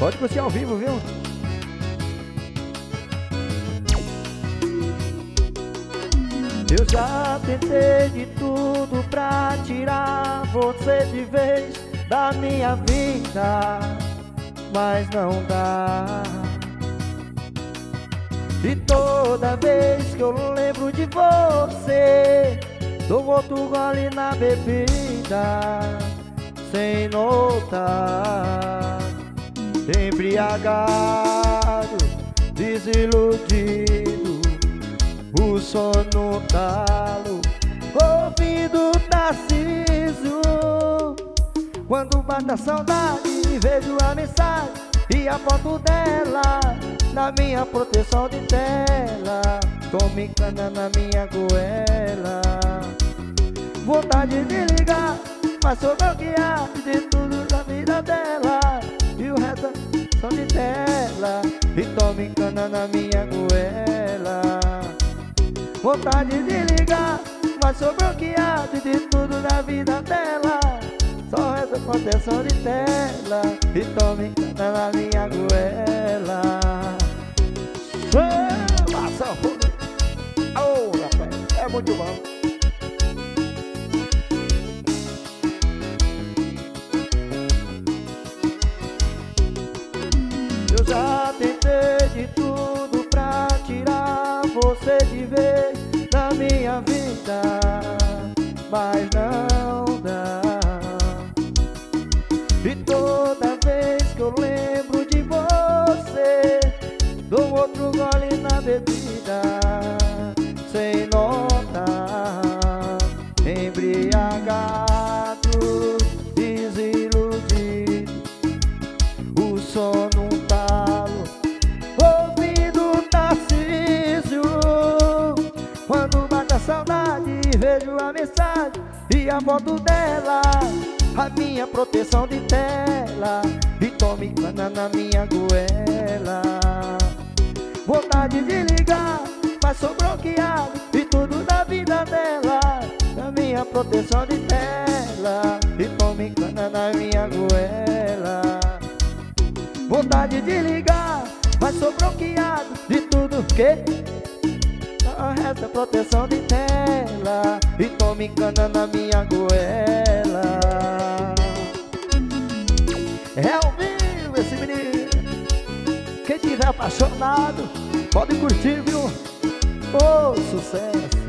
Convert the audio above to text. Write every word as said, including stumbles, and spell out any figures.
Pode curtir ao vivo, viu? Eu já tentei de tudo pra tirar você de vez da minha vida, mas não dá. E toda vez que eu lembro de você, dou outro gole na bebida, sem notar. Embriagado, desiludido, o sono talo, ouvindo Tarcísio. Quando bate a saudade, vejo a mensagem e a foto dela na minha proteção de tela. Tome cana na minha goela. Vontade de ligar, mas sou bloqueado de tudo da vida dela. E o resto são de tela. E tome cana na minha goela. Vontade de ligar, mas sou bloqueado de tudo da vida dela. Só essa proteção de tela. E tome cana na minha goela. Passa fogo. Oh, rapaz, é muito bom. Eu já tentei de tudo pra tirar você de vez da minha vida, mas não dá. E toda vez que eu lembro de você, dou outro gole na bebida, sem notar. Embriagado, desiludido, o sono talo, ouvindo Tarcísio. Quando bate a saudade, vejo a mensagem e a foto dela, a minha proteção de tela. E tome cana na minha goela. Vontade de ligar, mas sou bloqueado e tudo da vida dela, a minha proteção de tela. E tome cana na minha goela. Vontade de ligar, mas sou bloqueado de tudo que essa proteção de tela. E tome cana na minha goela. É ao vivo esse menino. Quem tiver apaixonado pode curtir, viu? Ô, sucesso.